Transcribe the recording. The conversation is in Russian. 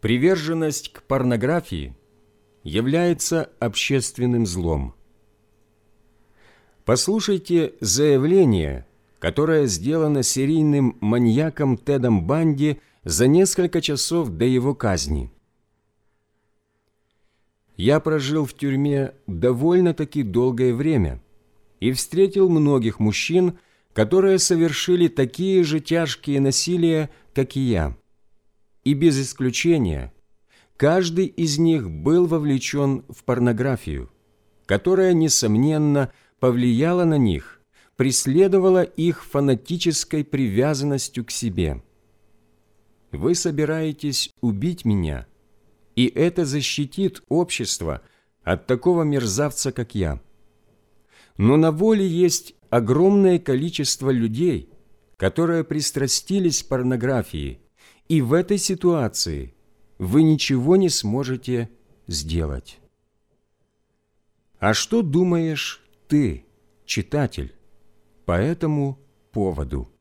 Приверженность к порнографии является общественным злом. Послушайте заявление, которое сделано серийным маньяком Тедом Банди за несколько часов до его казни. «Я прожил в тюрьме довольно-таки долгое время и встретил многих мужчин, которые совершили такие же тяжкие насилия, как и я. И без исключения, каждый из них был вовлечен в порнографию, которая, несомненно, повлияла на них, преследовала их фанатической привязанностью к себе. Вы собираетесь убить меня, и это защитит общество от такого мерзавца, как я. Но на воле есть огромное количество людей, которые пристрастились к порнографии, и в этой ситуации вы ничего не сможете сделать. А что думаешь ты, читатель, по этому поводу?